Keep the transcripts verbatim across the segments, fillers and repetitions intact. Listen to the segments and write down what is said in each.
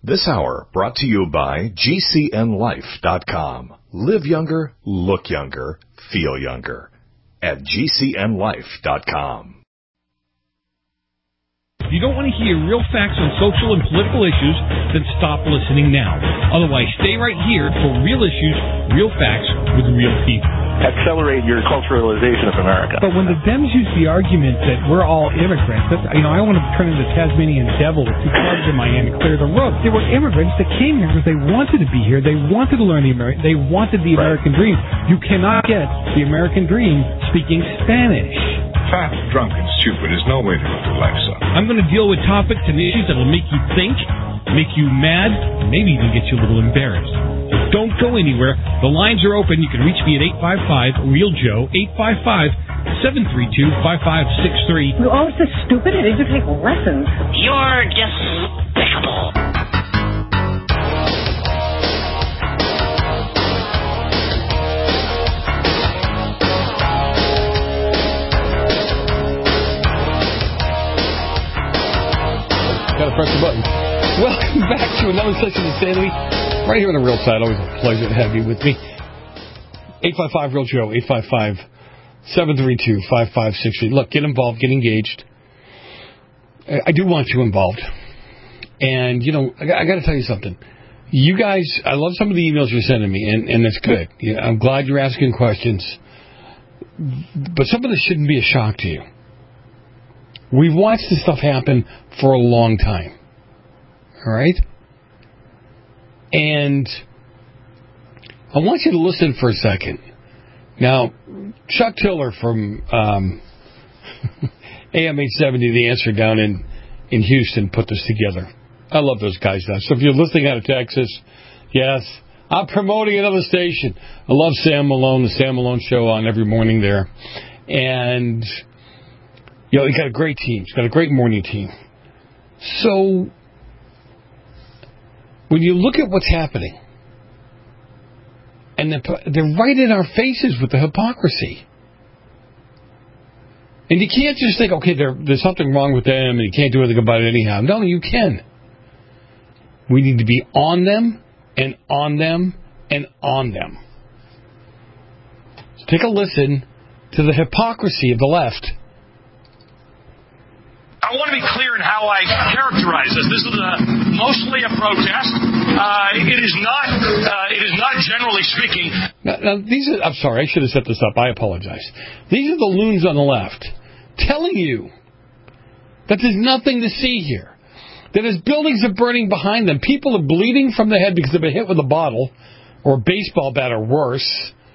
This hour brought to you by G C N life dot com. Live younger, look younger, feel younger at G C N life dot com. If you don't want to hear real facts on social and political issues, then stop listening now. Otherwise, stay right here for real issues, real facts with real people. Accelerate your culturalization of America. But when the Dems use the argument that we're all immigrants, that's, you know, I want to turn into Tasmanian devil with two clubs in my hand and clear the road. They were immigrants that came here because they wanted to be here. They wanted to learn the American. They wanted the American right. dream. You cannot get the American dream speaking Spanish. Fat, drunk, and stupid is no way to live your life, son. I'm going to deal with topics and issues that will make you think, make you mad, maybe even get you a little embarrassed. So don't go anywhere. The lines are open. You can reach me at eight five five, real Joe, eight five five, seven three two, five five six three. You're always so stupid. I need to take lessons. You're despicable. Gotta press the button. Welcome back to another session of Insanity. Right here on the Real Side. Always a pleasure to have you with me. eight five five, real Joe, eight five five, seven three two, five five six three. Look, get involved, get engaged. I do want you involved. And, you know, I got to tell you something. You guys, I love some of the emails you're sending me, and, and it's good. Yeah, I'm glad you're asking questions. But some of this shouldn't be a shock to you. We've watched this stuff happen for a long time. All right? And I want you to listen for a second. Now, Chuck Tiller from um, A M eight seventy, The Answer down in, in Houston, put this together. I love those guys now. So if you're listening out of Texas, yes, I'm promoting another station. I love Sam Malone, the Sam Malone Show on every morning there. And, you know, he's got a great team. He's got a great morning team. So, when you look at what's happening, and they're, they're right in our faces with the hypocrisy. And you can't just think, okay, there, there's something wrong with them, and you can't do anything about it anyhow. No, you can. We need to be on them, and on them, and on them. So take a listen to the hypocrisy of the left. I want to be clear in how I characterize this. This is a, mostly a protest. Uh, it is not. Uh, it is not generally speaking. Now, now these are. I'm sorry. I should have set this up. I apologize. These are the loons on the left telling you that there's nothing to see here. That as buildings are burning behind them, people are bleeding from the head because they've been hit with a bottle or a baseball bat or worse.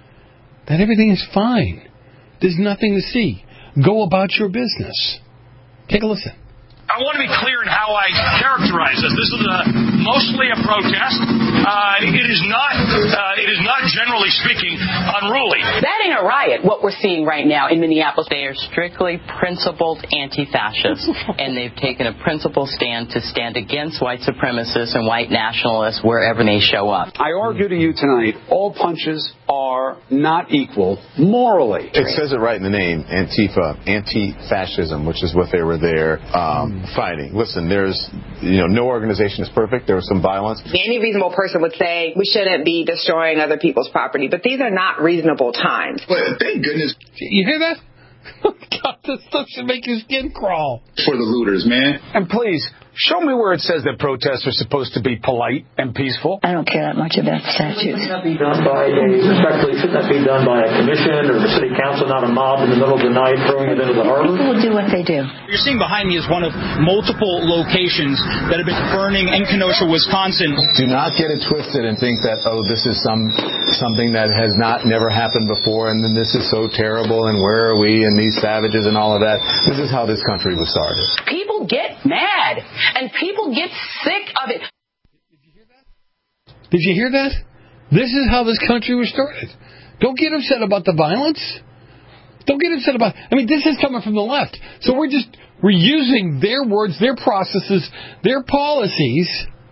That everything is fine. There's nothing to see. Go about your business. Take a listen. I want to be clear in how I characterize this. This is a, mostly a protest. Uh, it is not. Uh, it is not generally speaking unruly. That ain't a riot. What we're seeing right now in Minneapolis, they are strictly principled anti-fascists, and they've taken a principled stand to stand against white supremacists and white nationalists wherever they show up. I argue to you tonight, all punches are not equal morally. It says it right in the name, Antifa, anti-fascism, which is what they were there um, fighting. Listen, there's, you know, no organization is perfect. There was some violence. Any reasonable person would say we shouldn't be destroying other people's property, but these are not reasonable times. But thank goodness. You hear that? God, this stuff should make your skin crawl. For the looters, man. And please, show me where it says that protests are supposed to be polite and peaceful. I don't care that much about statutes. Shouldn't that be done by a, respectfully, shouldn't that be done by a commission or the city council, not a mob in the middle of the night throwing it into the harbor? People will do what they do. You're seeing behind me is one of multiple locations that have been burning in Kenosha, Wisconsin. Do not get it twisted and think that, oh, this is some something that has not never happened before, and then this is so terrible, and where are we, and these savages and all of that. This is how this country was started. People get mad, and people get sick of it. Did you hear that? Did you hear that? This is how this country was started. Don't get upset about the violence. Don't get upset about... I mean, this is coming from the left. So we're just... We're using their words, their processes, their policies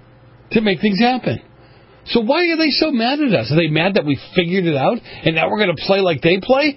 to make things happen. So why are they so mad at us? Are they mad that we figured it out and now we're going to play like they play?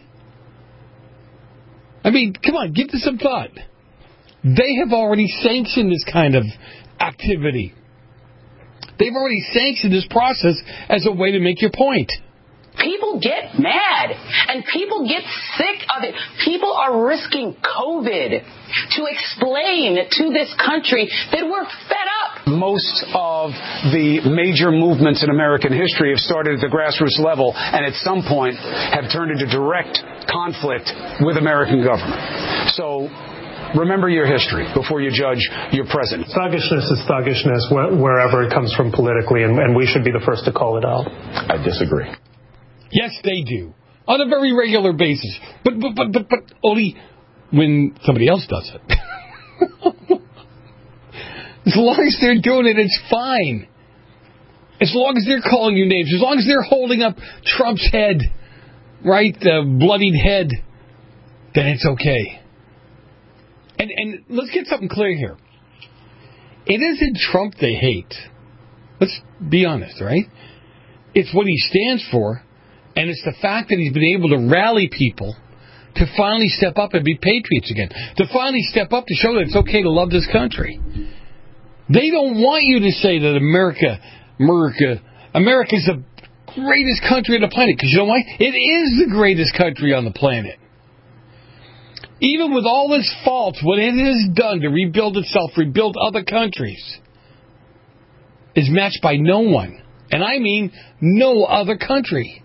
I mean, come on, give this some thought. They have already sanctioned this kind of activity. They've already sanctioned this process as a way to make your point. People get mad, and people get sick of it. People are risking COVID to explain to this country that we're fed up. Most of the major movements in American history have started at the grassroots level and at some point have turned into direct conflict with American government. So remember your history before you judge your president. Thuggishness is thuggishness wherever it comes from politically, and, and we should be the first to call it out. I disagree. Yes, they do. On a very regular basis. But but but but, but only when somebody else does it. As long as they're doing it, it's fine. As long as they're calling you names, as long as they're holding up Trump's head, right, the bloodied head, then it's okay. And and let's get something clear here. It isn't Trump they hate. Let's be honest, right? It's what he stands for. And it's the fact that he's been able to rally people to finally step up and be patriots again. To finally step up to show that it's okay to love this country. They don't want you to say that America, America, America's the greatest country on the planet. Because you know why? It is the greatest country on the planet. Even with all its faults, what it has done to rebuild itself, rebuild other countries, is matched by no one. And I mean no other country.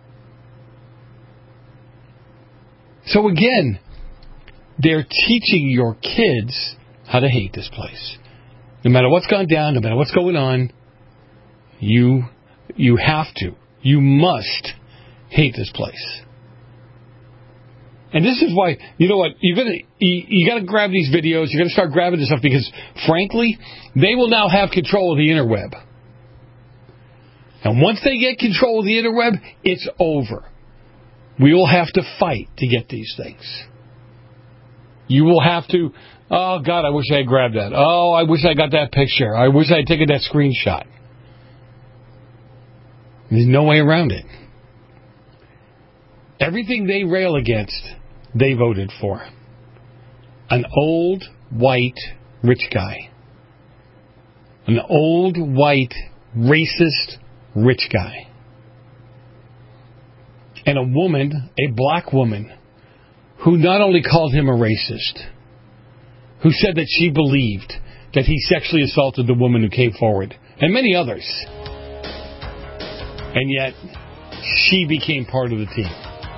So again, they're teaching your kids how to hate this place. No matter what's gone down, no matter what's going on, you you have to, you must hate this place. And this is why, you know what, you're gonna, you, you got to grab these videos, you're going to start grabbing this stuff because, frankly, they will now have control of the interweb. And once they get control of the interweb, it's over. We will have to fight to get these things. You will have to, oh, God, I wish I had grabbed that. Oh, I wish I got that picture. I wish I had taken that screenshot. There's no way around it. Everything they rail against, they voted for. An old, white, rich guy. An old, white, racist, rich guy. And a woman, a black woman, who not only called him a racist, who said that she believed that he sexually assaulted the woman who came forward, and many others. And yet, she became part of the team.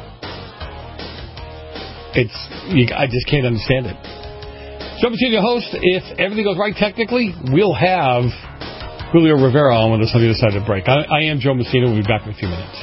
It's, I just can't understand it. So I'm your host. If everything goes right technically, we'll have Julio Rivera on with us on the other side of the break. I, I am Joe Messina. We'll be back in a few minutes.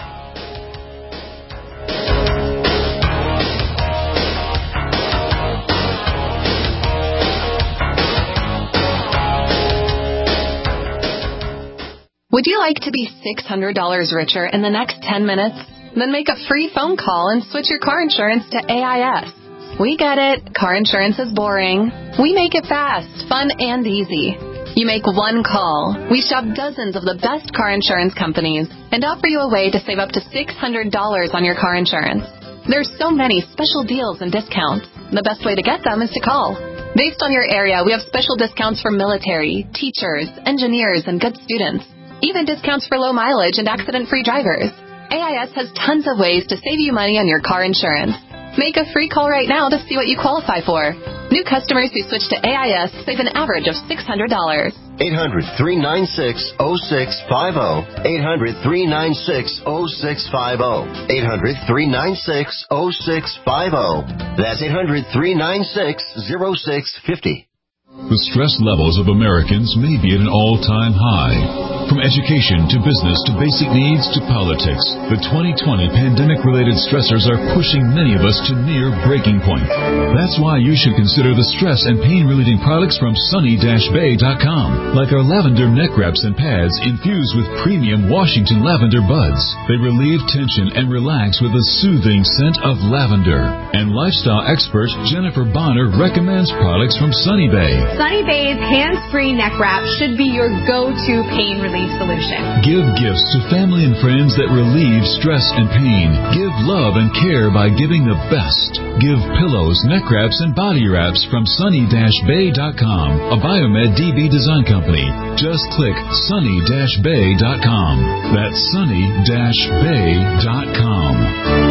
Would you like to be six hundred dollars richer in the next ten minutes? Then make a free phone call and switch your car insurance to A I S. We get it. Car insurance is boring. We make it fast, fun, and easy. You make one call. We shop dozens of the best car insurance companies and offer you a way to save up to six hundred dollars on your car insurance. There's so many special deals and discounts. The best way to get them is to call. Based on your area, we have special discounts for military, teachers, engineers, and good students. Even discounts for low mileage and accident-free drivers. A I S has tons of ways to save you money on your car insurance. Make a free call right now to see what you qualify for. New customers who switch to A I S save an average of six hundred dollars. eight hundred, three nine six, oh six five oh. eight hundred, three nine six, oh six five oh. eight hundred, three nine six, oh six five oh. That's eight hundred, three nine six, oh six five oh. The stress levels of Americans may be at an all-time high. From education to business to basic needs to politics, the twenty twenty pandemic-related stressors are pushing many of us to near breaking point. That's why you should consider the stress and pain-relieving products from sunny dash bay dot com, like our lavender neck wraps and pads infused with premium Washington lavender buds. They relieve tension and relax with a soothing scent of lavender. And lifestyle expert Jennifer Bonner recommends products from Sunny Bay. Sunny Bay's hands-free neck wrap should be your go-to pain relief relief solution. Give gifts to family and friends that relieve stress and pain. Give love and care by giving the best. Give pillows, neck wraps, and body wraps from sunny dash bay dot com, a Biomed D B design company. Just click sunny dash bay dot com. That's sunny dash bay dot com.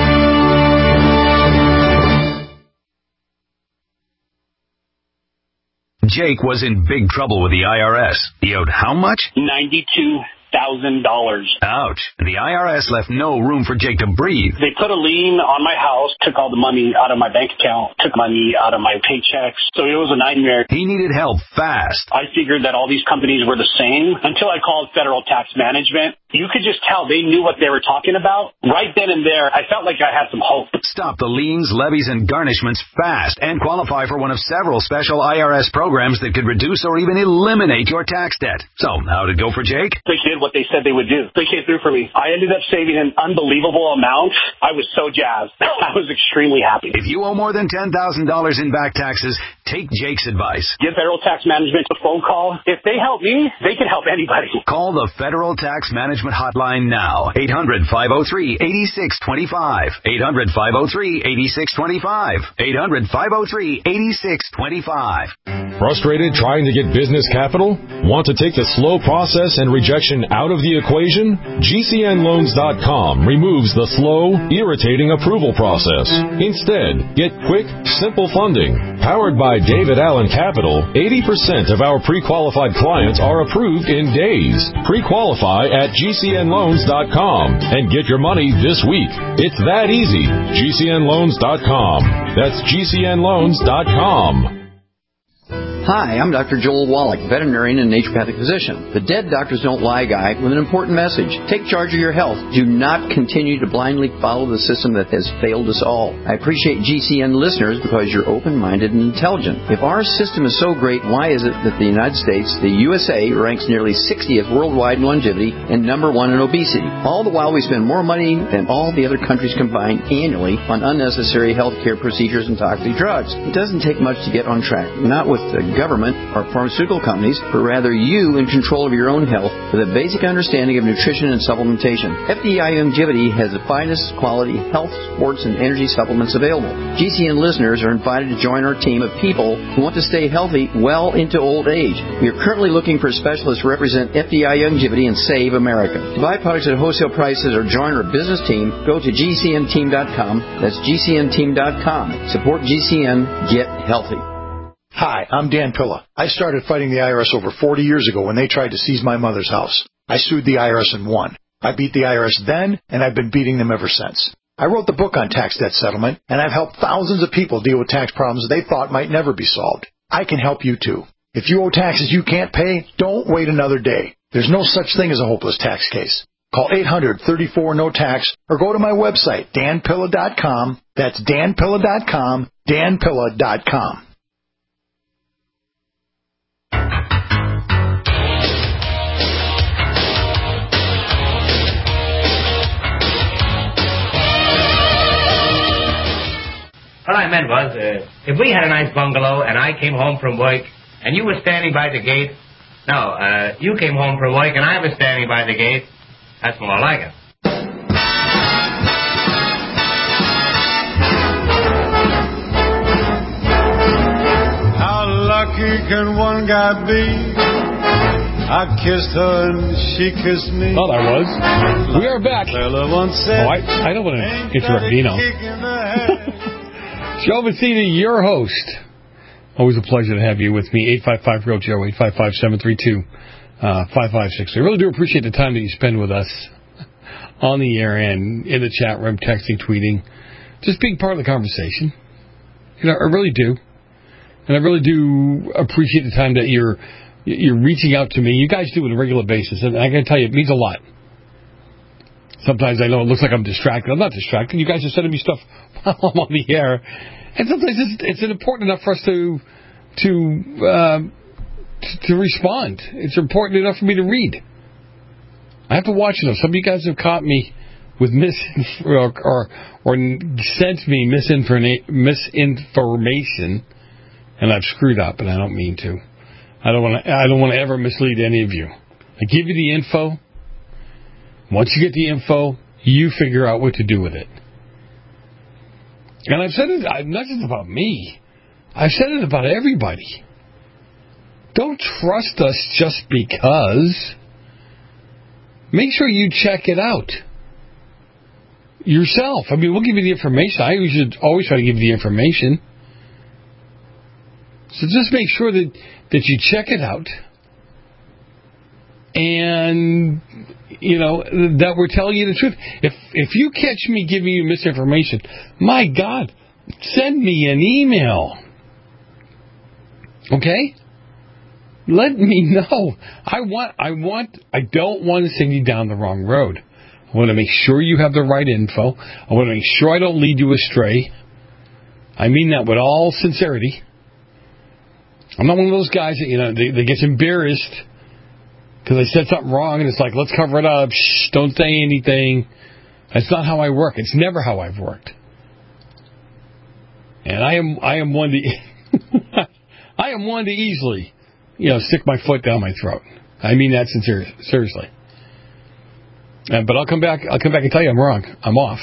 Jake was in big trouble with the I R S. He owed how much? ninety-two thousand dollars. Ouch. The I R S left no room for Jake to breathe. They put a lien on my house, took all the money out of my bank account, took money out of my paychecks. So it was a nightmare. He needed help fast. I figured that all these companies were the same until I called Federal Tax Management. You could just tell they knew what they were talking about. Right then and there, I felt like I had some hope. Stop the liens, levies, and garnishments fast and qualify for one of several special I R S programs that could reduce or even eliminate your tax debt. So, how'd it go for Jake? They did what they said they would do. They came through for me. I ended up saving an unbelievable amount. I was so jazzed. I was extremely happy. If you owe more than ten thousand dollars in back taxes, take Jake's advice. Give Federal Tax Management a phone call. If they help me, they can help anybody. Call the Federal Tax Management Hotline now. eight hundred, five oh three, eight six two five. eight hundred, five oh three, eight six two five. eight hundred, five oh three, eight six two five. Frustrated trying to get business capital? Want to take the slow process and rejection out of the equation? G C N loans dot com removes the slow, irritating approval process. Instead, get quick, simple funding. Powered by David Allen Capital, eighty percent of our pre-qualified clients are approved in days. Pre-qualify at G C N loans dot com and get your money this week. It's that easy. G C N loans dot com. That's G C N loans dot com. Hi, I'm Doctor Joel Wallach, veterinarian and naturopathic physician. The Dead Doctors Don't Lie guy with an important message. Take charge of your health. Do not continue to blindly follow the system that has failed us all. I appreciate G C N listeners because you're open-minded and intelligent. If our system is so great, why is it that the United States, the U S A, ranks nearly sixtieth worldwide in longevity and number one in obesity? All the while we spend more money than all the other countries combined annually on unnecessary health care procedures and toxic drugs. It doesn't take much to get on track. Not with the government or pharmaceutical companies, but rather you in control of your own health with a basic understanding of nutrition and supplementation. F D I Longevity has the finest quality health, sports, and energy supplements available. G C N listeners are invited to join our team of people who want to stay healthy well into old age. We are currently looking for specialists to represent F D I Longevity and Save America. To buy products at wholesale prices or join our business team, go to G C N team dot com. That's G C N team dot com. Support G C N. Get healthy. Hi, I'm Dan Pilla. I started fighting the I R S over forty years ago when they tried to seize my mother's house. I sued the I R S and won. I beat the I R S then, and I've been beating them ever since. I wrote the book on tax debt settlement, and I've helped thousands of people deal with tax problems they thought might never be solved. I can help you too. If you owe taxes you can't pay, don't wait another day. There's no such thing as a hopeless tax case. Call eight hundred, thirty-four, N O T A X or go to my website, Dan Pilla dot com. That's Dan Pilla dot com, Dan Pilla dot com. What I meant was, uh, if we had a nice bungalow and I came home from work and you were standing by the gate, no, uh, you came home from work and I was standing by the gate, that's more like it. How lucky can one guy be? I kissed her and she kissed me. Oh, that was. We are back. Oh, I, I don't want to interrupt Dino. Joe Vicini, your host. Always a pleasure to have you with me. eight five five, real Joe, eight five five, seven three two, five five six three. I really do appreciate the time that you spend with us on the air and in the chat room, texting, tweeting, just being part of the conversation. You know, I really do. And I really do appreciate the time that you're you're reaching out to me. You guys do it on a regular basis, and I got to tell you, it means a lot. Sometimes I know it looks like I'm distracted. I'm not distracted. You guys are sending me stuff while I'm on the air. And sometimes it's, it's important enough for us to to, uh, to to respond. It's important enough for me to read. I have to watch enough. Some of you guys have caught me with mis or or, or sent me misinforma- misinformation, and I've screwed up, and I don't mean to. I don't want to. I don't want to ever mislead any of you. I give you the info. Once you get the info, you figure out what to do with it. And I've said it, not just about me. I've said it about everybody. Don't trust us just because. Make sure you check it out yourself. I mean, we'll give you the information. I usually always try to give you the information. So just make sure that, that you check it out. And, you know, that we're telling you the truth. If if you catch me giving you misinformation, my God, send me an email. Okay? Let me know. I want, I want, I don't want to send you down the wrong road. I want to make sure you have the right info. I want to make sure I don't lead you astray. I mean that with all sincerity. I'm not one of those guys that, you know, they, they get embarrassed because I said something wrong and it's like, let's cover it up. Shh, don't say anything. That's not how I work. It's never how I've worked. And I am, I am one to, I am one to easily, you know, stick my foot down my throat. I mean that sincerely, seriously. Uh, but I'll come back. I'll come back and tell you I'm wrong. I'm off.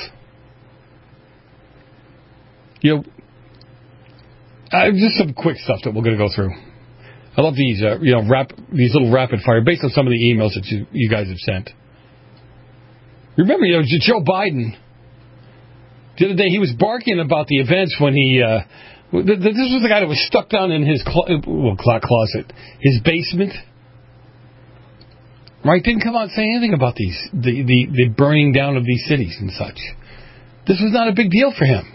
You know, uh, just some quick stuff that we're going to go through. I love these, uh, you know, rap, these little rapid fire based on some of the emails that you, you guys have sent. Remember, you know, Joe Biden. The other day he was barking about the events when he. Uh, this was the guy that was stuck down in his clo- well, closet, his basement. Right? Didn't come out and say anything about these, the, the, the burning down of these cities and such. This was not a big deal for him.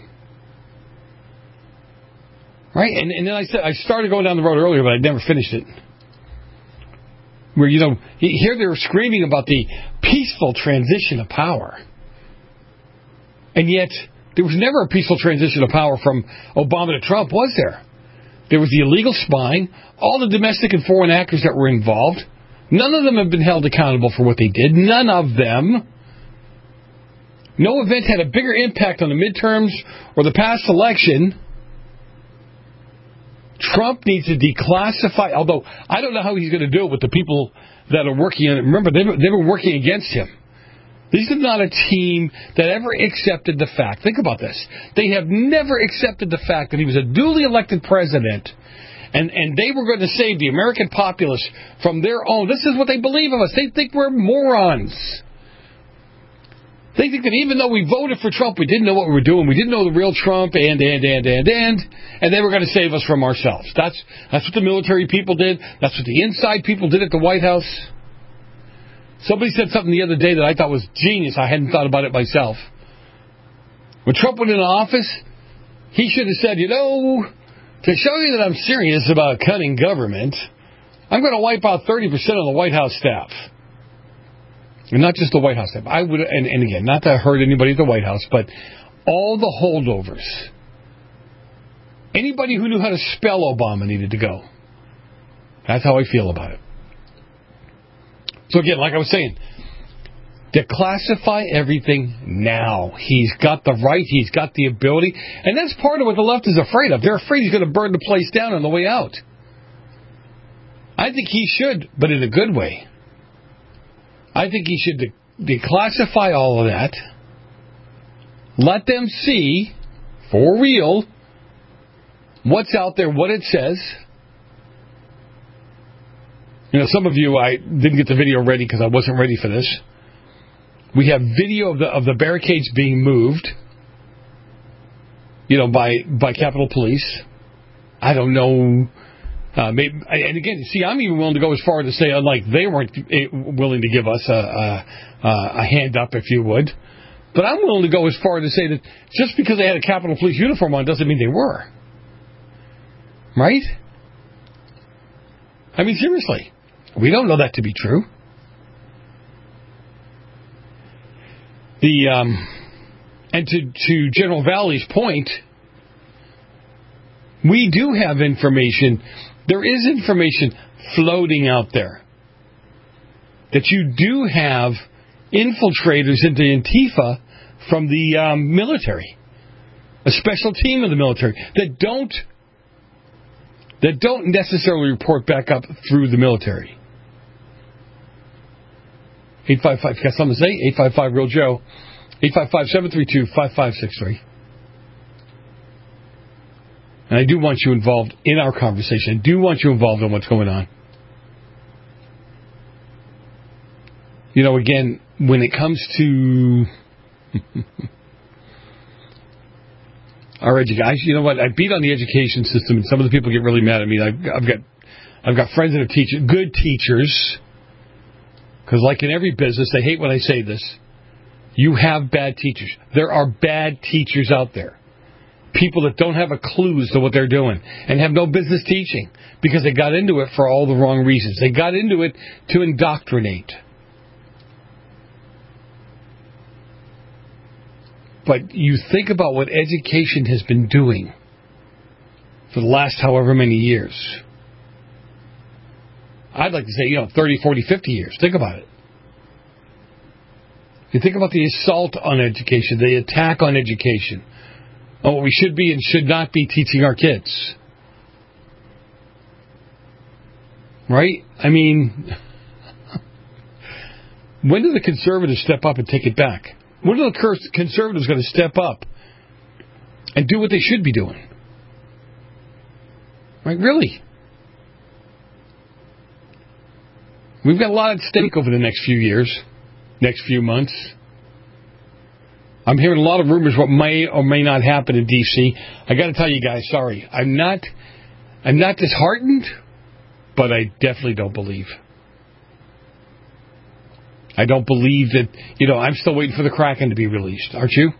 Right? And, and then I said, I started going down the road earlier, but I never finished it. Where, you know, here they were screaming about the peaceful transition of power. And yet, there was never a peaceful transition of power from Obama to Trump, was there? There was the illegal spying, all the domestic and foreign actors that were involved. None of them have been held accountable for what they did. None of them. No event had a bigger impact on the midterms or the past election. Trump needs to declassify, although I don't know how he's going to do it with the people that are working on it. Remember, they were, they were working against him. This is not a team that ever accepted the fact. Think about this. They have never accepted the fact that he was a duly elected president. And and they were going to save the American populace from their own. This is what they believe of us. They think we're morons. They think that even though we voted for Trump, we didn't know what we were doing. We didn't know the real Trump, and, and, and, and, and. And they were going to save us from ourselves. That's, that's what the military people did. That's what the inside people did at the White House. Somebody said something the other day that I thought was genius. I hadn't thought about it myself. When Trump went into office, he should have said, you know, to show you that I'm serious about cutting government, I'm going to wipe out thirty percent of the White House staff. And not just the White House staff. I would, and, and again, not to hurt anybody at the White House, but all the holdovers. Anybody who knew how to spell Obama needed to go. That's how I feel about it. So again, like I was saying, declassify everything now. He's got the right, he's got the ability, and that's part of what the left is afraid of. They're afraid he's going to burn the place down on the way out. I think he should, but in a good way. I think he should de- declassify all of that. Let them see, for real, what's out there, what it says. You know, some of you, I didn't get the video ready because I wasn't ready for this. We have video of the of the barricades being moved, you know, by by Capitol Police. I don't know. Uh, maybe, and again, see, I'm even willing to go as far to say, like, they weren't willing to give us a, a, a hand up, if you would. But I'm willing to go as far to say that just because they had a Capitol Police uniform on doesn't mean they were. Right? I mean, seriously. We don't know that to be true. The um, and to, to General Valley's point, we do have information. There is information floating out there that you do have infiltrators into Antifa from the um, military, a special team of the military that don't that don't necessarily report back up through the military. eight five five, got something to say? eight five five, real Joe. eight five five, seven three two, five five six three. And I do want you involved in our conversation. I do want you involved in what's going on. You know, again, when it comes to our education, you know what? I beat on the education system, and some of the people get really mad at me. I've, I've got, I've got friends that are teachers, good teachers, because like in every business, they hate when I say this. You have bad teachers. There are bad teachers out there. People that don't have a clue as to what they're doing and have no business teaching because they got into it for all the wrong reasons. They got into it to indoctrinate. But you think about what education has been doing for the last however many years. I'd like to say, you know, thirty, forty, fifty years. Think about it. You think about the assault on education, the attack on education. Oh, we should be and should not be teaching our kids. Right? I mean, when do the conservatives step up and take it back? When are the conservatives going to step up and do what they should be doing? Right? Really? We've got a lot at stake over the next few years, next few months. I'm hearing a lot of rumors what may or may not happen in D C I got to tell you guys, sorry, I'm not, I'm not disheartened, but I definitely don't believe. I don't believe that, you know, I'm still waiting for the Kraken to be released. Aren't you?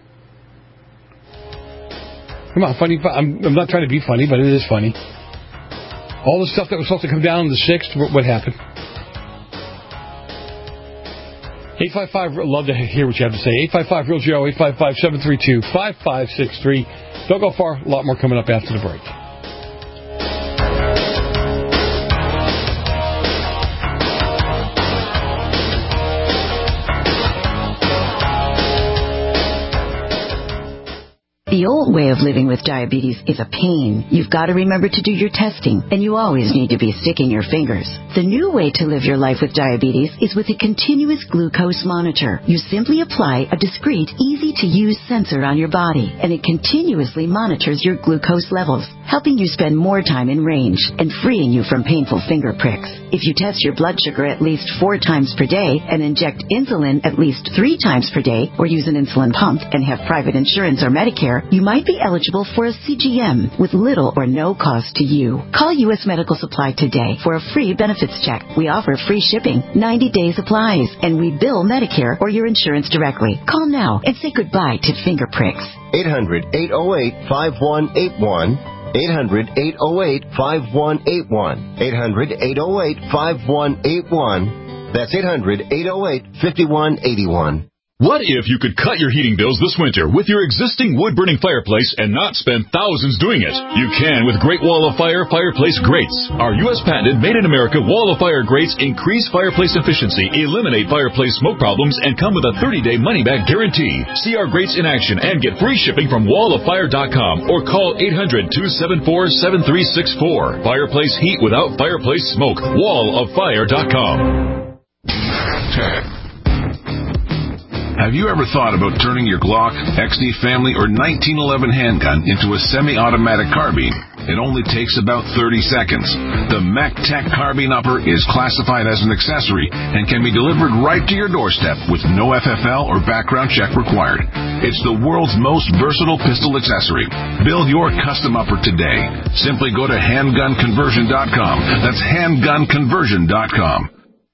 Come on, funny. I'm, I'm not trying to be funny, but it is funny. All the stuff that was supposed to come down on the sixth, what happened? eight five five, love to hear what you have to say. eight five five, real Joe, eight five five, seven three two, five five six three. Don't go far. A lot more coming up after the break. The old way of living with diabetes is a pain. You've got to remember to do your testing, and you always need to be sticking your fingers. The new way to live your life with diabetes is with a continuous glucose monitor. You simply apply a discreet, easy-to-use sensor on your body, and it continuously monitors your glucose levels, helping you spend more time in range and freeing you from painful finger pricks. If you test your blood sugar at least four times per day and inject insulin at least three times per day, or use an insulin pump and have private insurance or Medicare, you might be eligible for a C G M with little or no cost to you. Call U S Medical Supply today for a free benefits check. We offer free shipping, ninety-day supplies, and we bill Medicare or your insurance directly. Call now and say goodbye to finger pricks. eight hundred, eight oh eight, five one eight one. eight hundred, eight oh eight, five one eight one. eight hundred, eight oh eight, five one eight one. That's eight hundred, eight oh eight, five one eight one. What if you could cut your heating bills this winter with your existing wood-burning fireplace and not spend thousands doing it? You can with Great Wall of Fire Fireplace Grates. Our U S patented made-in-America Wall of Fire grates increase fireplace efficiency, eliminate fireplace smoke problems, and come with a thirty-day money-back guarantee. See our grates in action and get free shipping from wall of fire dot com or call eight hundred, two seven four, seven three six four. Fireplace heat without fireplace smoke. wall of fire dot com. Have you ever thought about turning your Glock, X D Family, or nineteen eleven handgun into a semi-automatic carbine? It only takes about thirty seconds. The MacTech Carbine Upper is classified as an accessory and can be delivered right to your doorstep with no F F L or background check required. It's the world's most versatile pistol accessory. Build your custom upper today. Simply go to handgun conversion dot com. That's handgun conversion dot com.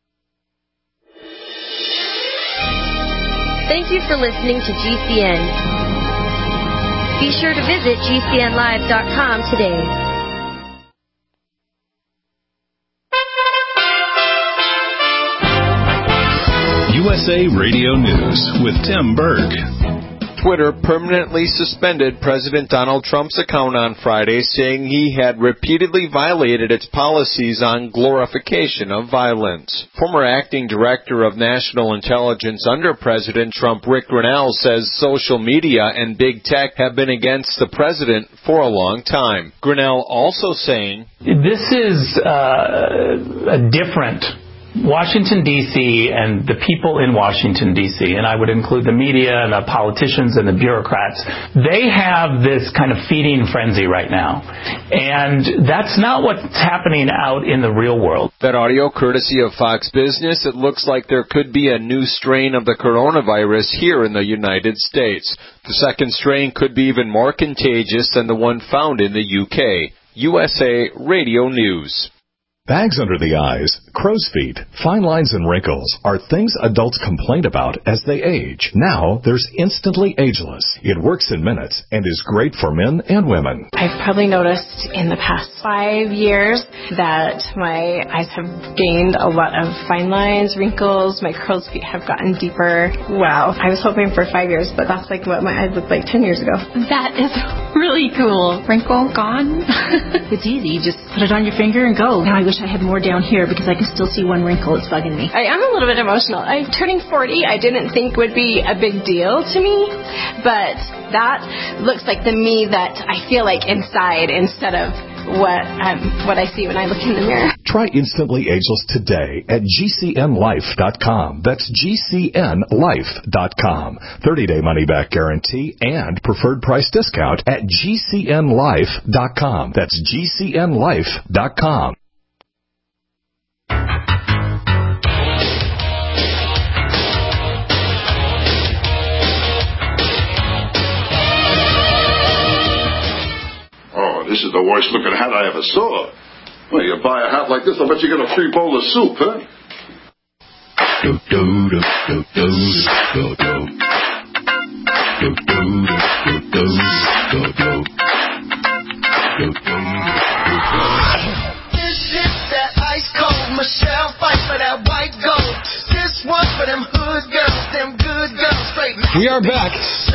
Thank you for listening to G C N. Be sure to visit G C N live dot com today. U S A Radio News with Tim Berg. Twitter permanently suspended President Donald Trump's account on Friday, saying he had repeatedly violated its policies on glorification of violence. Former acting director of national intelligence under President Trump, Rick Grinnell, says social media and big tech have been against the president for a long time. Grinnell also saying, This is uh, a different Washington, D C, and the people in Washington, D C, and I would include the media and the politicians and the bureaucrats, they have this kind of feeding frenzy right now. And that's not what's happening out in the real world. That audio courtesy of Fox Business. It looks like there could be a new strain of the coronavirus here in the United States. The second strain could be even more contagious than the one found in the U K. U S A Radio News. Bags under the eyes, crow's feet, fine lines and wrinkles are things adults complain about as they age. Now, there's Instantly Ageless. It works in minutes and is great for men and women. I've probably noticed in the past five years that my eyes have gained a lot of fine lines, wrinkles, my crow's feet have gotten deeper. Wow. I was hoping for five years, but that's like what my eyes looked like ten years ago. That is really cool. Wrinkle gone. It's easy. You just put it on your finger and go. Now I wish I had more down here because I can still see one wrinkle. It's bugging me. I am a little bit emotional. I'm turning forty. I didn't think would be a big deal to me, but that looks like the me that I feel like inside instead of what um, what I see when I look in the mirror. Try Instantly Ageless today at G C N life dot com. That's G C N life dot com. thirty-day money-back guarantee and preferred price discount at G C N life dot com. That's G C N life dot com. Oh, this is the worst looking hat I ever saw. Well, you buy a hat like this, I bet you get a free bowl of soup, huh? Do do do do do do do. Do do do do do do. Do do do. This is that ice cold Michelle fight for that white gold. This one for them hood girls, them good girls, straight. We are back.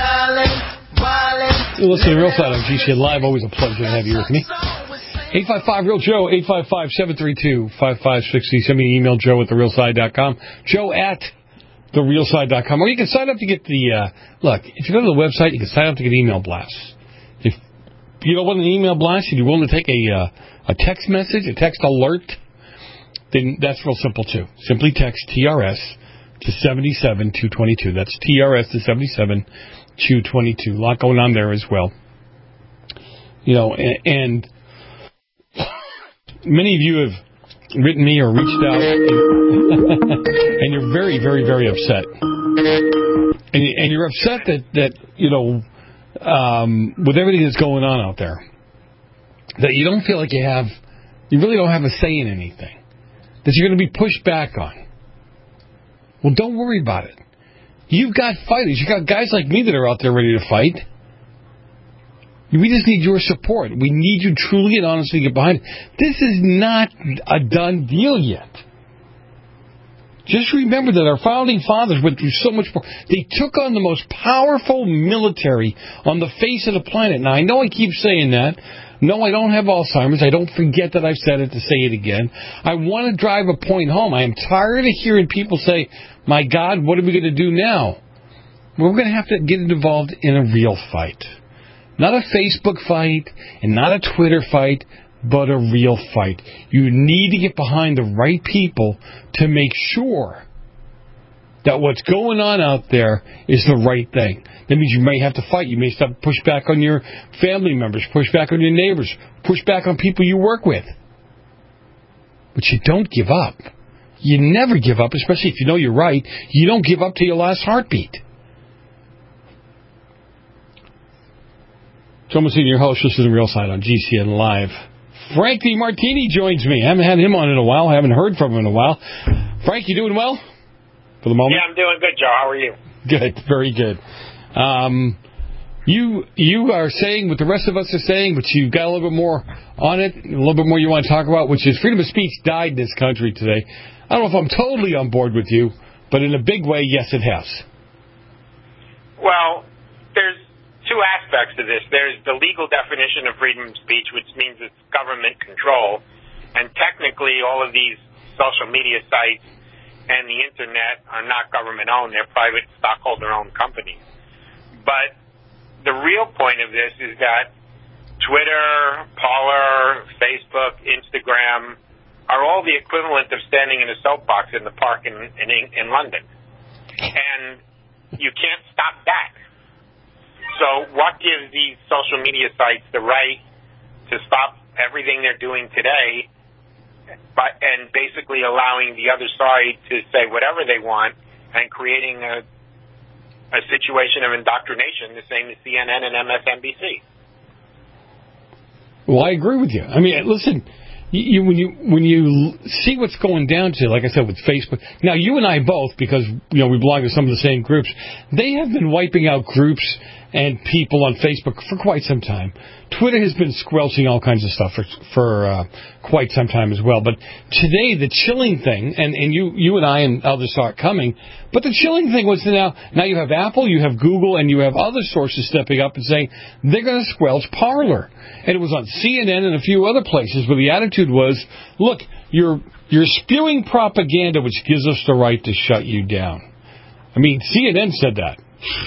You're listening to Real Side on G C N Live. Always a pleasure to have you with me. eight five five, real Joe, eight five five, seven three two, five five six zero. Send me an email, joe at the real side dot com. Joe at the real side dot com. Or you can sign up to get the, uh, look, if you go to the website, you can sign up to get email blasts. If you don't want an email blast, if you're willing to take a, uh, a text message, a text alert, then that's real simple too. Simply text T R S to seven seven two two two. That's T R S to seven seven two two two. A lot going on there as well. You know, and, and many of you have written me or reached out, and, and you're very, very, very upset. And, and you're upset that, that you know, um, with everything that's going on out there, that you don't feel like you have, you really don't have a say in anything, that you're going to be pushed back on. Well, don't worry about it. You've got fighters. You've got guys like me that are out there ready to fight. We just need your support. We need you truly and honestly to get behind it. This is not a done deal yet. Just remember that our founding fathers went through so much more. They took on the most powerful military on the face of the planet. Now, I know I keep saying that. No, I don't have Alzheimer's. I don't forget that I've said it to say it again. I want to drive a point home. I am tired of hearing people say, my God, what are we going to do now? We're going to have to get involved in a real fight. Not a Facebook fight and not a Twitter fight, but a real fight. You need to get behind the right people to make sure that what's going on out there is the right thing. That means you may have to fight. You may have to push back on your family members, push back on your neighbors, push back on people you work with. But you don't give up. You never give up, especially if you know you're right. You don't give up to your last heartbeat. It's almost in your host. This is the Real Side on G C N Live. Frank DeMartini joins me. I haven't had him on in a while. I haven't heard from him in a while. Frank, you doing well for the moment? Yeah, I'm doing good, Joe. How are you? Good, very good. Um, you you are saying what the rest of us are saying, but you've got a little bit more on it, a little bit more you want to talk about, which is freedom of speech died in this country today. I don't know if I'm totally on board with you, but in a big way, yes, it has. Well, there's two aspects to this. There's the legal definition of freedom of speech, which means it's government control. And technically, all of these social media sites and the Internet are not government-owned. They're private stockholder-owned companies. But the real point of this is that Twitter, Parler, Facebook, Instagram, are all the equivalent of standing in a soapbox in the park in, in, in London. And you can't stop that. So what gives these social media sites the right to stop everything they're doing today but, and basically allowing the other side to say whatever they want and creating a, a situation of indoctrination the same as C N N and M S N B C? Well, I agree with you. I mean, listen, you, when you when you see what's going down to, like I said, with Facebook. Now, you and I both, because you know we belong to some of the same groups, they have been wiping out groups and people on Facebook for quite some time. Twitter has been squelching all kinds of stuff for, for uh, quite some time as well. But today, the chilling thing, and, and you you and I and others saw it coming, but the chilling thing was that now, now you have Apple, you have Google, and you have other sources stepping up and saying they're going to squelch Parler. And it was on C N N and a few other places where the attitude was, look, you're, you're spewing propaganda which gives us the right to shut you down. I mean, C N N said that.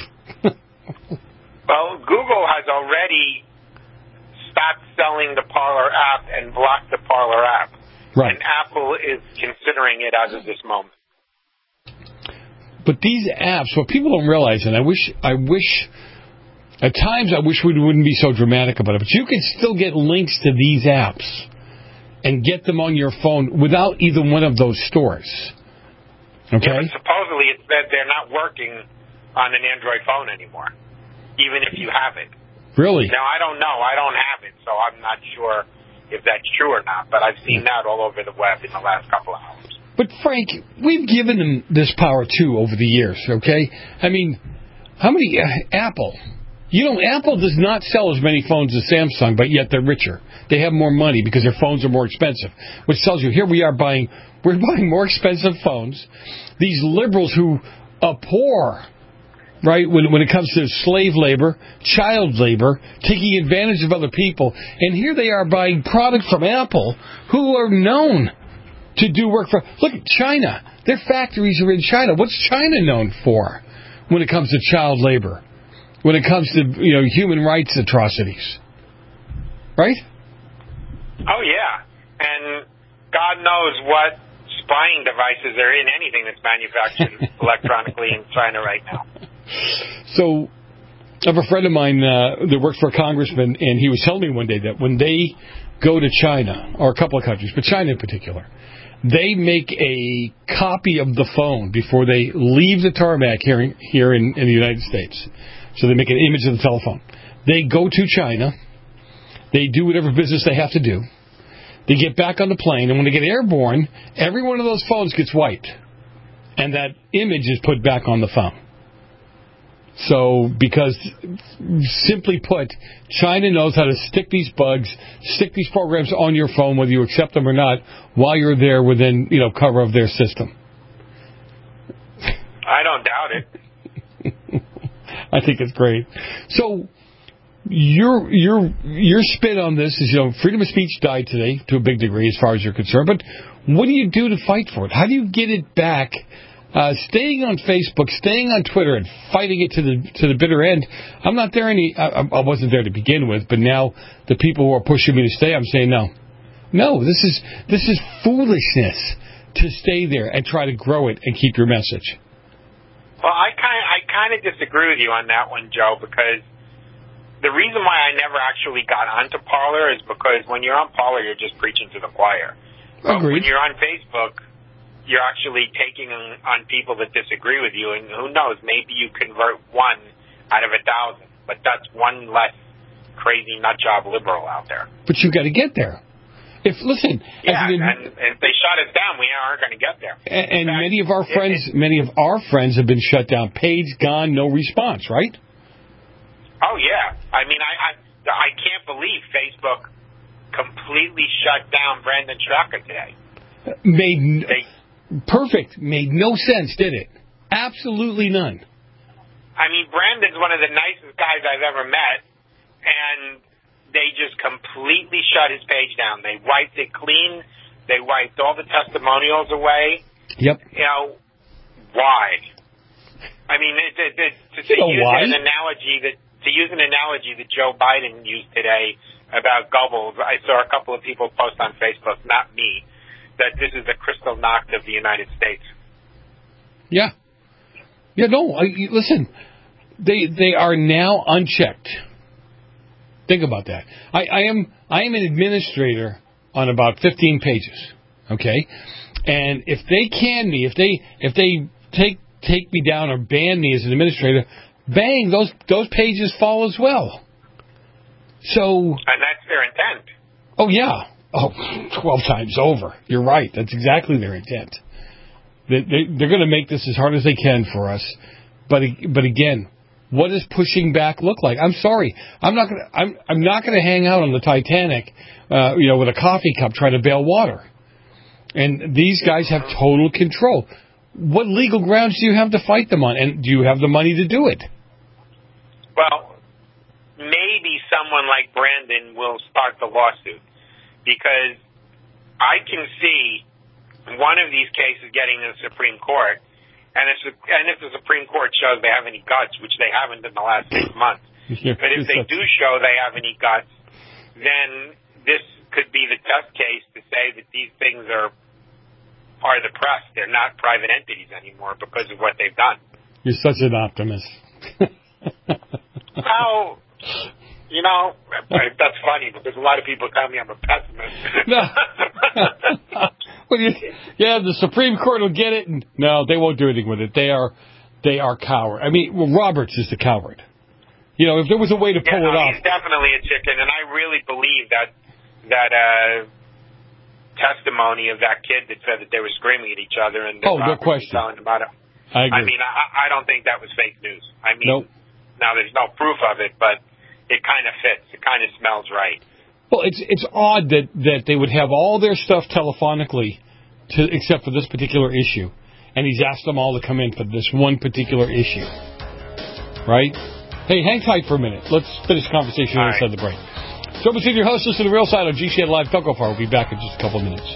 Well, Google has already stopped selling the Parler app and blocked the Parler app. Right. And Apple is considering it as of this moment. But these apps, what people don't realize, and I wish, I wish, at times I wish we wouldn't be so dramatic about it, but you can still get links to these apps and get them on your phone without either one of those stores. Okay? Yeah, but supposedly it said they're not working on an Android phone anymore, even if you have it. Really? Now, I don't know. I don't have it, so I'm not sure if that's true or not, but I've seen that all over the web in the last couple of hours. But, Frank, we've given them this power, too, over the years, okay? I mean, how many... Uh, Apple. You know, Apple does not sell as many phones as Samsung, but yet they're richer. They have more money because their phones are more expensive, which tells you here we are buying... We're buying more expensive phones. These liberals who abhor... Right, when when it comes to slave labor, child labor, taking advantage of other people. And here they are buying product from Apple, who are known to do work for... Look at China. Their factories are in China. What's China known for when it comes to child labor? When it comes to, you know, human rights atrocities? Right? Oh, yeah. And God knows what spying devices are in anything that's manufactured electronically in China right now. So, I have a friend of mine uh, that works for a congressman, and he was telling me one day that when they go to China, or a couple of countries, but China in particular, they make a copy of the phone before they leave the tarmac here in, here in, in the United States. So they make an image of the telephone. They go to China. They do whatever business they have to do. They get back on the plane, and when they get airborne, every one of those phones gets wiped. And that image is put back on the phone. So, because, simply put, China knows how to stick these bugs, stick these programs on your phone, whether you accept them or not, while you're there within, you know, cover of their system. I don't doubt it. I think it's great. So, your your your spin on this is, you know, freedom of speech died today to a big degree, as far as you're concerned. But what do you do to fight for it? How do you get it back? Uh, staying on Facebook, staying on Twitter, and fighting it to the to the bitter end. I'm not there any. I, I wasn't there to begin with, but now the people who are pushing me to stay, I'm saying no, no. This is this is foolishness to stay there and try to grow it and keep your message. Well, I kind I kind of disagree with you on that one, Joe, because the reason why I never actually got onto Parler is because when you're on Parler, you're just preaching to the choir. But Agreed. when you're on Facebook, you're actually taking on people that disagree with you, and who knows, maybe you convert one out of a thousand, but that's one less crazy nutjob liberal out there. But you got to get there. If listen, yeah, an, and, and if they shut us down, we aren't going to get there. And, and fact, many of our it, friends, it, many of our friends have been shut down. Page gone, no response. Right? Oh yeah, I mean, I I, I can't believe Facebook completely shut down Brandon Straka today. Made. They, Perfect. Made no sense, did it? Absolutely none. I mean, Brandon's one of the nicest guys I've ever met, and they just completely shut his page down. They wiped it clean. They wiped all the testimonials away. Yep. You know, why? I mean, it, it, it, to, to you know use why? an analogy that to use an analogy that Joe Biden used today about Goebbels, I saw a couple of people post on Facebook, not me, that this is the Kristallnacht of the United States. Yeah. Yeah, no, I, listen, they they are now unchecked. Think about that. I, I am I am an administrator on about fifteen pages, okay? And if they can me, if they if they take take me down or ban me as an administrator, bang, those those pages fall as well. So And that's their intent. Oh yeah. Oh, twelve times over. You're right. That's exactly their intent. They, they, they're going to make this as hard as they can for us. But but again, what does pushing back look like? I'm sorry. I'm not going to I'm I'm not going to hang out on the Titanic, uh, you know, with a coffee cup trying to bail water. And these guys have total control. What legal grounds do you have to fight them on? And do you have the money to do it? Well, maybe someone like Brandon will start the lawsuit, because I can see one of these cases getting to the Supreme Court, and if, and if the Supreme Court shows they have any guts, which they haven't in the last six months, but if they do show they have any guts, then this could be the test case to say that these things are are the press. They're not private entities anymore because of what they've done. You're such an optimist. Well, you know, that's funny because a lot of people tell me I'm a pessimist. No. Well, you, yeah, the Supreme Court will get it, and no, they won't do anything with it. They are, they are coward. I mean, well, Roberts is the coward. You know, if there was a way to pull yeah, no, it off, he's definitely a chicken, and I really believe that that uh, testimony of that kid that said that they were screaming at each other and oh, no question. Telling about it. I agree. I mean, I, I don't think that was fake news. I mean, nope. Now there's no proof of it, but it kind of fits. It kind of smells right. Well, it's it's odd that, that they would have all their stuff telephonically, to except for this particular issue, and he's asked them all to come in for this one particular issue, right? Hey, hang tight for a minute. Let's finish the conversation all inside right. the break. So, we'll see your host, listen to The Real Side on G C N Live. Don't go far. We'll be back in just a couple of minutes.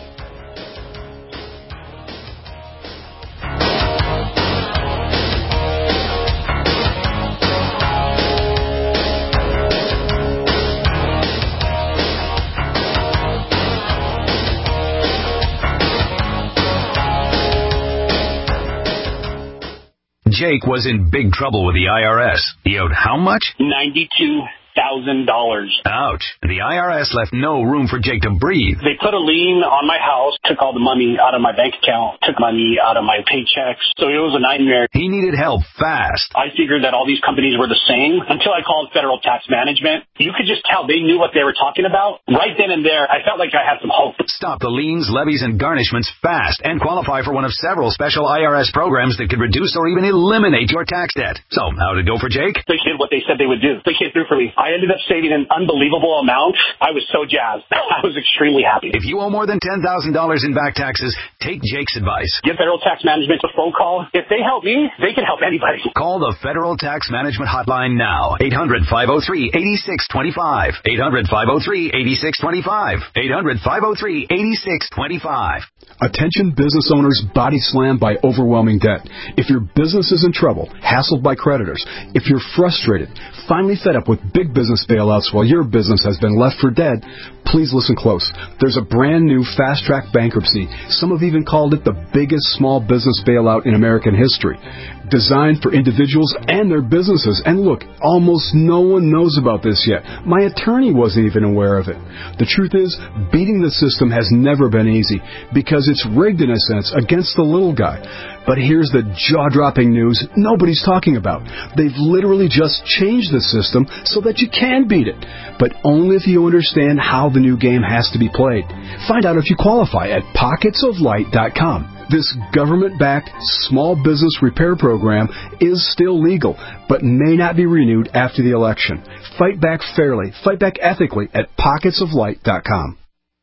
Jake was in big trouble with the I R S. He owed how much? ninety-two thousand dollars. Ouch. The I R S left no room for Jake to breathe. They put a lien on my house, took all the money out of my bank account, took money out of my paychecks. So it was a nightmare. He needed help fast. I figured that all these companies were the same until I called Federal Tax Management. You could just tell they knew what they were talking about. Right then and there, I felt like I had some hope. Stop the liens, levies, and garnishments fast and qualify for one of several special I R S programs that could reduce or even eliminate your tax debt. So, how did it go for Jake? They did what they said they would do. They came through for me. I ended up saving an unbelievable amount. I was so jazzed. I was extremely happy. If you owe more than ten thousand dollars in back taxes, take Jake's advice. Give Federal Tax Management a phone call. If they help me, they can help anybody. Call the Federal Tax Management Hotline now. eight hundred, five oh three, eight six two five. eight hundred, five oh three, eight six two five. eight hundred, five oh three, eight six two five. Attention business owners body slammed by overwhelming debt. If your business is in trouble, hassled by creditors, if you're frustrated, finally fed up with big business bailouts while your business has been left for dead, please listen close. There's a brand new fast-track bankruptcy. Some have even called it the biggest small business bailout in American history. Designed for individuals and their businesses. And look, almost no one knows about this yet. My attorney wasn't even aware of it. The truth is, beating the system has never been easy because it's rigged in a sense against the little guy. But here's the jaw-dropping news nobody's talking about. They've literally just changed the system so that you can beat it. But only if you understand how the new game has to be played. Find out if you qualify at pockets of light dot com. This government-backed small business repair program is still legal, but may not be renewed after the election. Fight back fairly. Fight back ethically at pockets of light dot com.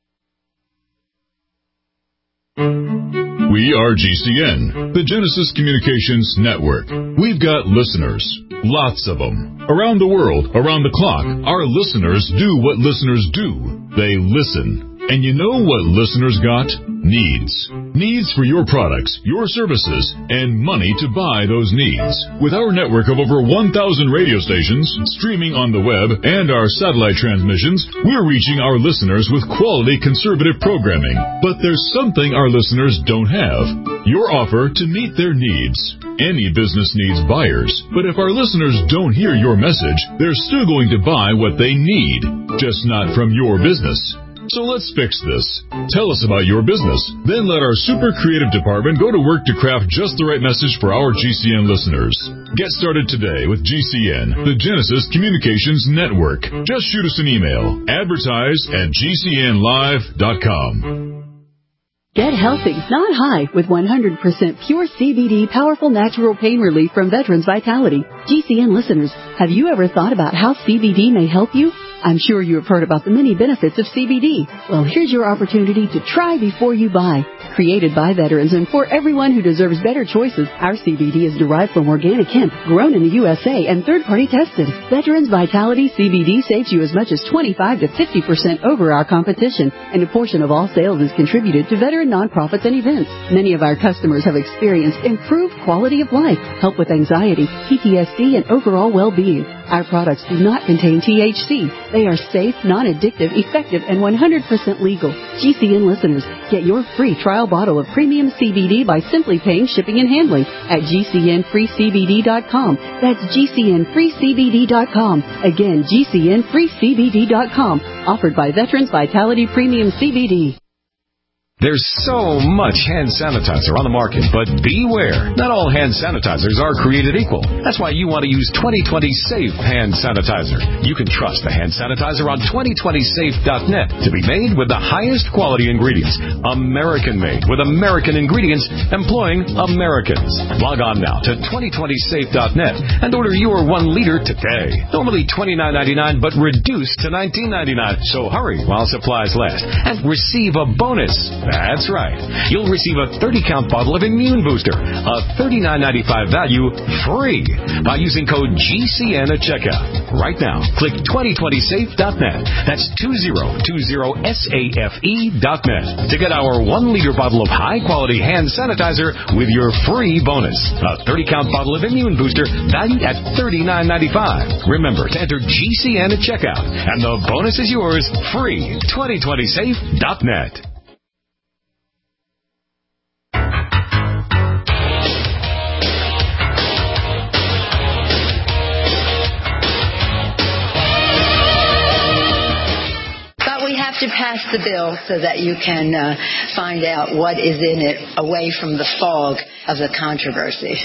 We are G C N, the Genesis Communications Network. We've got listeners, lots of them. Around the world, around the clock, our listeners do what listeners do. They listen. And you know what listeners got? Needs. Needs for your products, your services, and money to buy those needs. With our network of over one thousand radio stations, streaming on the web, and our satellite transmissions, we're reaching our listeners with quality conservative programming. But there's something our listeners don't have. Your offer to meet their needs. Any business needs buyers, but if our listeners don't hear your message, they're still going to buy what they need, just not from your business. So let's fix this. Tell us about your business. Then let our super creative department go to work to craft just the right message for our G C N listeners. Get started today with G C N, the Genesis Communications Network. Just shoot us an email. Advertise at G C N live dot com. Get healthy, not high, with one hundred percent pure C B D powerful natural pain relief from Veterans Vitality. G C N listeners, have you ever thought about how C B D may help you? I'm sure you have heard about the many benefits of C B D. Well, here's your opportunity to try before you buy. Created by veterans and for everyone who deserves better choices, our C B D is derived from organic hemp, grown in the U S A and third-party tested. Veterans Vitality C B D saves you as much as twenty-five to fifty percent over our competition, and a portion of all sales is contributed to veteran nonprofits and events. Many of our customers have experienced improved quality of life, help with anxiety, P T S D, and overall well-being. Our products do not contain T H C. They are safe, non-addictive, effective, and one hundred percent legal. G C N listeners, get your free trial bottle of premium C B D by simply paying shipping and handling at G C N free C B D dot com. That's G C N free C B D dot com. Again, G C N free C B D dot com. Offered by Veterans Vitality Premium C B D. There's so much hand sanitizer on the market, but beware. Not all hand sanitizers are created equal. That's why you want to use twenty twenty Safe Hand Sanitizer. You can trust the hand sanitizer on twenty twenty safe dot net to be made with the highest quality ingredients. American-made with American ingredients employing Americans. Log on now to twenty twenty safe dot net and order your one liter today. Normally twenty-nine ninety-nine, but reduced to nineteen ninety-nine. So hurry while supplies last and receive a bonus. That's right. You'll receive a thirty count bottle of Immune Booster, a thirty-nine ninety-five value, free by using code G C N at checkout. Right now, click twenty twenty safe dot net. That's two thousand twenty safe dot net to get our one liter bottle of high-quality hand sanitizer with your free bonus. A thirty count bottle of Immune Booster valued at thirty-nine ninety-five. Remember to enter G C N at checkout, and the bonus is yours free. twenty twenty safe dot net. To pass the bill so that you can uh, find out what is in it away from the fog of the controversy.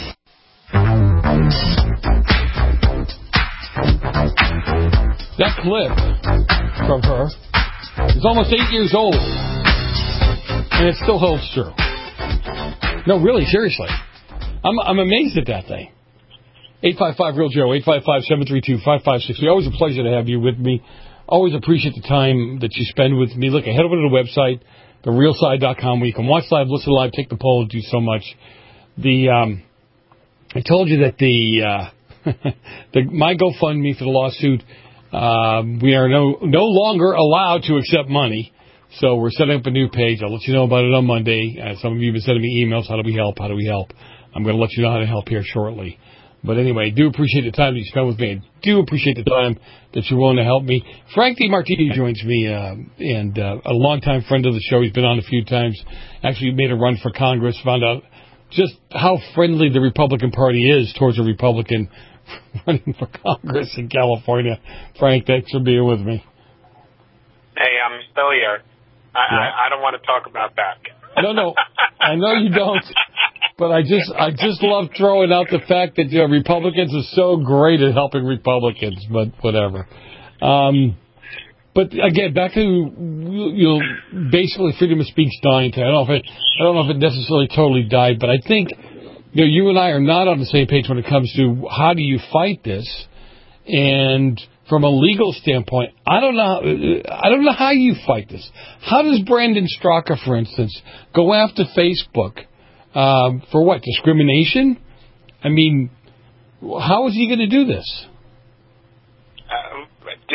That clip from her is almost eight years old, and it still holds true. No, really, seriously. I'm, I'm amazed at that thing. eight five five real Joe, eight five five, seven three two, five five six three. Always a pleasure to have you with me. Always appreciate the time that you spend with me. Look, head over to the website, the real side dot com, where you can watch live, listen live, take the poll, do so much. The um, I told you that the uh, the my GoFundMe for the lawsuit, uh, we are no no longer allowed to accept money. So we're setting up a new page. I'll let you know about it on Monday. Uh, some of you have been sending me emails. How do we help? How do we help? I'm going to let you know how to help here shortly. But anyway, do appreciate the time that you spent with me. Do appreciate the time that you're willing to help me. Frank DiMartino joins me, uh, and uh, a longtime friend of the show. He's been on a few times. Actually made a run for Congress. Found out just how friendly the Republican Party is towards a Republican running for Congress in California. Frank, thanks for being with me. Hey, I'm still here. I, yeah. I, I don't want to talk about that. No, no, I know you don't. But I just I just love throwing out the fact that you know, Republicans are so great at helping Republicans, but whatever. Um, but again, back to you know basically freedom of speech dying. I don't know if it I don't know if it necessarily totally died, but I think you know you and I are not on the same page when it comes to how do you fight this. And from a legal standpoint, I don't know I don't know how you fight this. How does Brandon Straka, for instance, go after Facebook? Um, for what? Discrimination? I mean, how is he going to do this? Uh,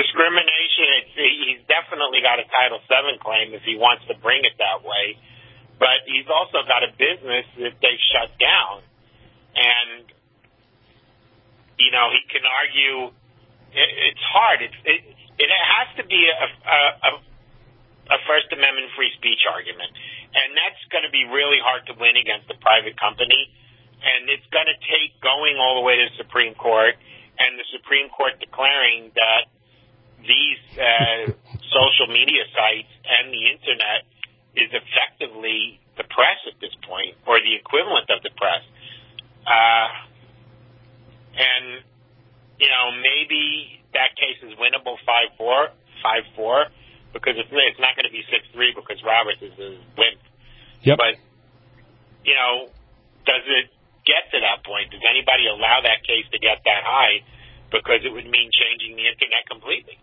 discrimination, it's, he's definitely got a Title seven claim if he wants to bring it that way. but he's also got a business that they've shut down. And, you know, he can argue it, it's hard. It's, it, it has to be a, a, a First Amendment free speech argument. And that's going to be really hard to win against a private company. And it's going to take going all the way to the Supreme Court and the Supreme Court declaring that these uh, social media sites and the Internet is effectively the press at this point, or the equivalent of the press. Uh, and, you know, maybe that case is winnable five four, five four, because it's, it's not going to be six three because Roberts is a wimp. Yep. But, you know, does it get to that point? Does anybody allow that case to get that high? Because it would mean changing the Internet completely.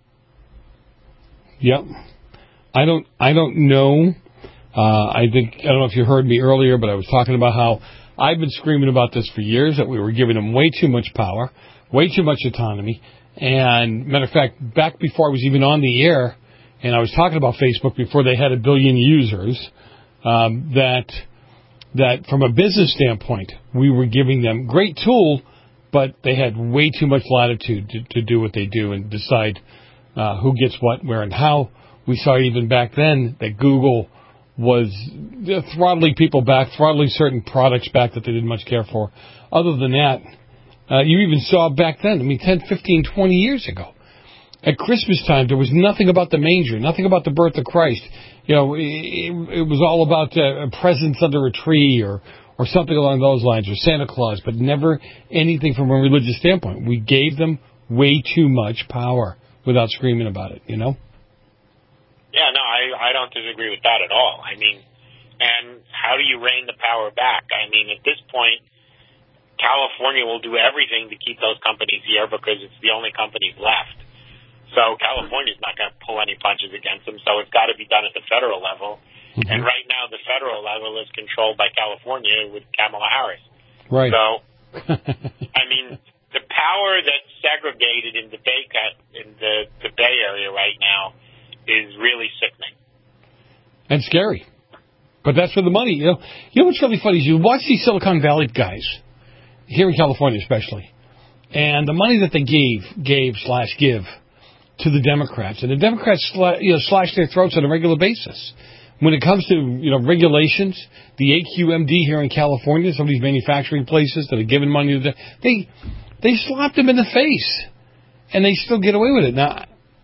Yep. I don't, I don't know. Uh, I think, I don't know if you heard me earlier, but I was talking about how I've been screaming about this for years, that we were giving them way too much power, way too much autonomy. And matter of fact, back before I was even on the air, and I was talking about Facebook before they had a billion users, um, that, that from a business standpoint, we were giving them great tool, but they had way too much latitude to, to do what they do and decide uh, who gets what, where, and how. We saw even back then that Google was throttling people back, throttling certain products back that they didn't much care for. Other than that, uh, you even saw back then, I mean, ten, fifteen, twenty years ago, at Christmas time, there was nothing about the manger, nothing about the birth of Christ. You know, it, it was all about uh, presents under a tree or, or something along those lines, or Santa Claus, but never anything from a religious standpoint. We gave them way too much power without screaming about it, you know? Yeah, no, I, I don't disagree with that at all. I mean, and how do you rein the power back? I mean, at this point, California will do everything to keep those companies here because it's the only companies left. So California's not going to pull any punches against them, so it's got to be done at the federal level. Mm-hmm. And right now, the federal level is controlled by California with Kamala Harris. Right. So, I mean, the power that's segregated in the Bay, in the, the Bay Area right now is really sickening. And scary. But that's where the money, you know. You know what's really funny is you watch these Silicon Valley guys, here in California especially, and the money that they gave, gave slash give to the Democrats. And the Democrats sla- you know, slash their throats on a regular basis. When it comes to, you know, regulations, the A Q M D here in California, some of these manufacturing places that are giving money to the, they, they slapped them in the face. And they still get away with it. Now,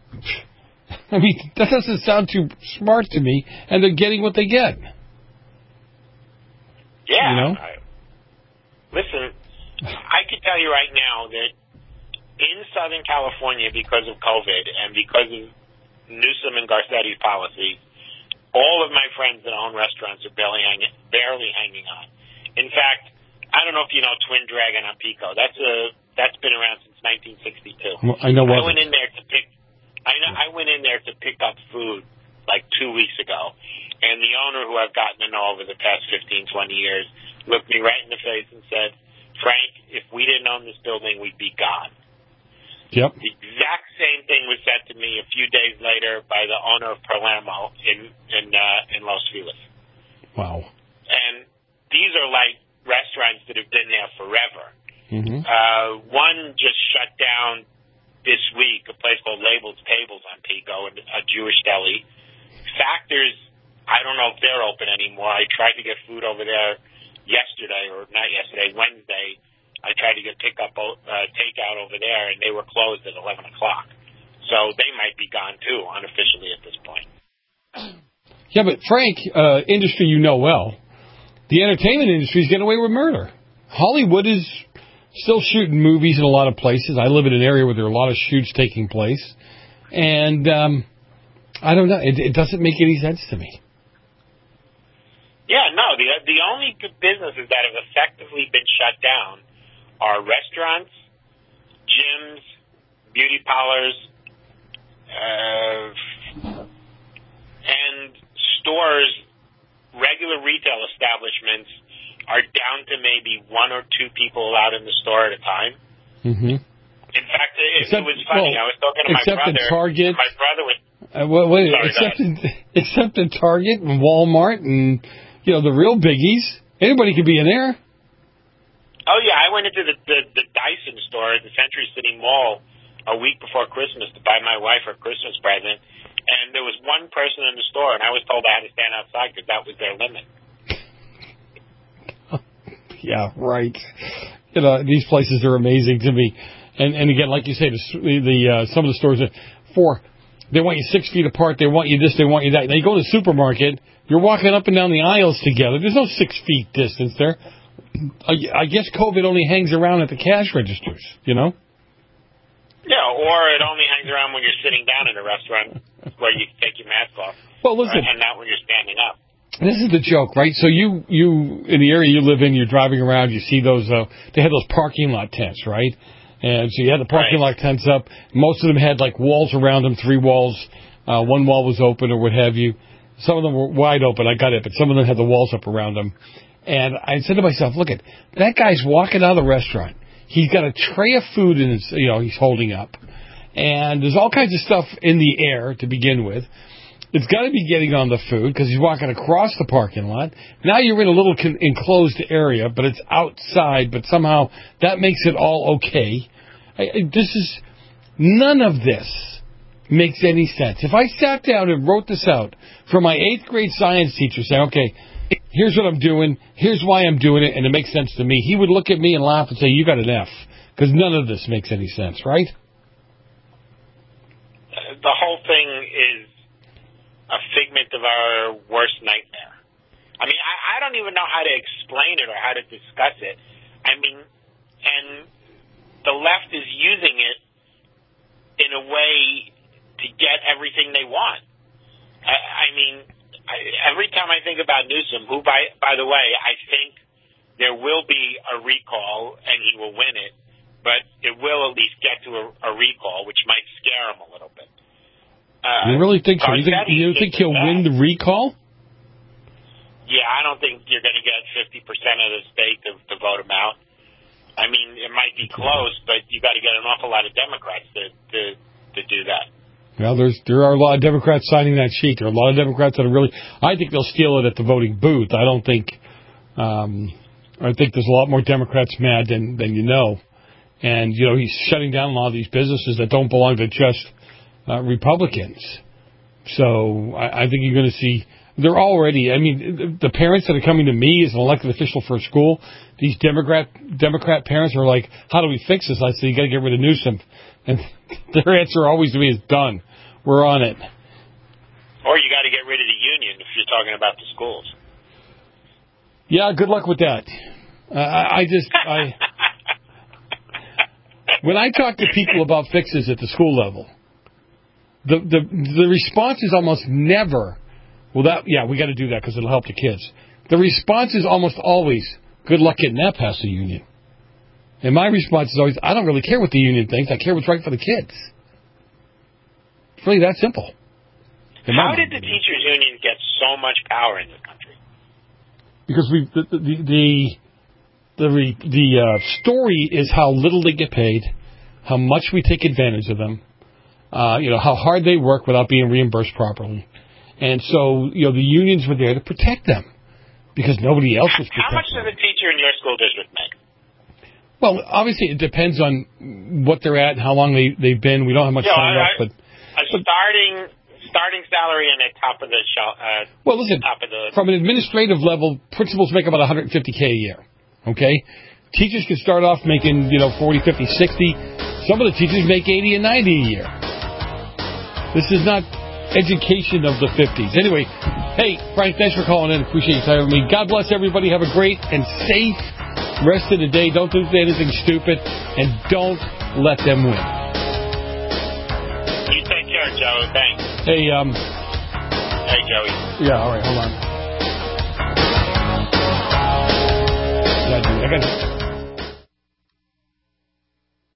I mean, that doesn't sound too smart to me, and they're getting what they get. Yeah. You know? I, listen, I can tell you right now that in Southern California, because of COVID and because of Newsom and Garcetti's policy, all of my friends that own restaurants are barely hanging, barely hanging on. In fact, I don't know if you know Twin Dragon on Pico. That's a that's been around since nineteen sixty-two. Well, I know what. I went in there to pick. I know, I went in there to pick up food like two weeks ago, and the owner, who I've gotten to know over the past fifteen, twenty years, looked me right in the face and said, "Frank, if we didn't own this building, we'd be gone." Yep. The exact same thing was said to me a few days later by the owner of Palermo in in uh, in Los Feliz. Wow. And these are like restaurants that have been there forever. Mm-hmm. Uh, one just shut down this week, a place called Labels Tables on Pico, a Jewish deli. Factors, I don't know if they're open anymore. I tried to get food over there yesterday, or not yesterday, Wednesday. I tried to get pickup uh, takeout over there, and they were closed at eleven o'clock. So they might be gone, too, unofficially at this point. Yeah, but Frank, uh, industry you know well, the entertainment industry is getting away with murder. Hollywood is still shooting movies in a lot of places. I live in an area where there are a lot of shoots taking place. And um, I don't know. It, it doesn't make any sense to me. Yeah, no. The, the only businesses that have effectively been shut down are restaurants, gyms, beauty parlors, uh, and stores. Regular retail establishments are down to maybe one or two people allowed in the store at a time. Mm-hmm. In fact, it, except, it was funny. well, I was talking to my except brother. In Target, my brother was. Uh, wait, wait sorry, except in, except in Target and Walmart and you know, the real biggies. Anybody could be in there. Oh, yeah, I went into the, the, the Dyson store at the Century City Mall a week before Christmas to buy my wife her Christmas present, and there was one person in the store, and I was told I had to stand outside because that was their limit. Yeah, right. You know, these places are amazing to me. And and again, like you say, the, the uh, some of the stores are four. They want you six feet apart. They want you this. They want you that. Now you go to the supermarket. You're walking up and down the aisles together. There's no six feet distance there. I, I guess COVID only hangs around at the cash registers. You know. Yeah, or it only hangs around when you're sitting down in a restaurant where you take your mask off. Well, listen. Right? And not when you're standing up. This is the joke, right? So you, you in the area you live in, you're driving around, you see those, uh, they had those parking lot tents, right? And so you had the parking right. lot tents up. Most of them had like walls around them, three walls. Uh, one wall was open or what have you. Some of them were wide open, I got it, but some of them had the walls up around them. And I said to myself, look at, that guy's walking out of the restaurant. He's got a tray of food in his, you know, he's holding up. And there's all kinds of stuff in the air to begin with. It's got to be getting on the food because he's walking across the parking lot. Now you're in a little con- enclosed area, but it's outside, but somehow that makes it all okay. I, I, this is, none of this makes any sense. If I sat down and wrote this out for my eighth grade science teacher, saying, okay, here's what I'm doing, here's why I'm doing it, and it makes sense to me, he would look at me and laugh and say, you got an F, because none of this makes any sense, right? The whole thing is a figment of our worst nightmare. I mean, I, I don't even know how to explain it or how to discuss it. I mean, and the left is using it in a way to get everything they want. I, I mean, I, every time I think about Newsom, who, by by the way, I think there will be a recall and he will win it, but it will at least get to a, a recall, which might scare him a little bit. Uh, you really think so? You think, you think he'll win the recall? Yeah, I don't think you're going to get fifty percent of the state to, to vote him out. I mean, it might be close, but you got to get an awful lot of Democrats to, to, to do that. Well, there's there are a lot of Democrats signing that sheet. There are a lot of Democrats that are really. I think they'll steal it at the voting booth. I don't think. Um, I think there's a lot more Democrats mad than than you know, and you know he's shutting down a lot of these businesses that don't belong to just uh, Republicans. So I, I think you're going to see. They're already. I mean, the parents that are coming to me as an elected official for a school, these Democrat Democrat parents are like, "How do we fix this?" I say, "You got to get rid of Newsom," and their answer always to me is, "Done. We're on it." Or you got to get rid of the union if you're talking about the schools. Yeah, good luck with that. Uh, I, I just I when I talk to people about fixes at the school level, the the the response is almost never. Well, that yeah, we got to do that because it'll help the kids. The response is almost always, good luck getting that past the union. And my response is always, I don't really care what the union thinks. I care what's right for the kids. It's really that simple. How did the teachers' union get so much power in this country? Because we the the the the, the uh, story is how little they get paid, how much we take advantage of them, uh, you know, how hard they work without being reimbursed properly. And so, you know, the unions were there to protect them because nobody else was protecting them. How much does a teacher in your school district make? Well, obviously, it depends on what they're at and how long they, they've been. We don't have much yeah, time I, left. But, a starting starting salary and at top of the show, uh, well, listen, top of the, from an administrative level, principals make about one hundred fifty thousand dollars a year. Okay? Teachers can start off making, you know, forty, fifty, sixty. Some of the teachers make eighty and ninety a year. This is not education of the fifties. Anyway, hey, Frank, thanks for calling in. Appreciate you talking with me. God bless everybody. Have a great and safe rest of the day. Don't do anything stupid, and don't let them win. You take care, Joe. Thanks. Hey, um... Hey, Joey. Yeah, all right, hold on. Yeah, dude, I got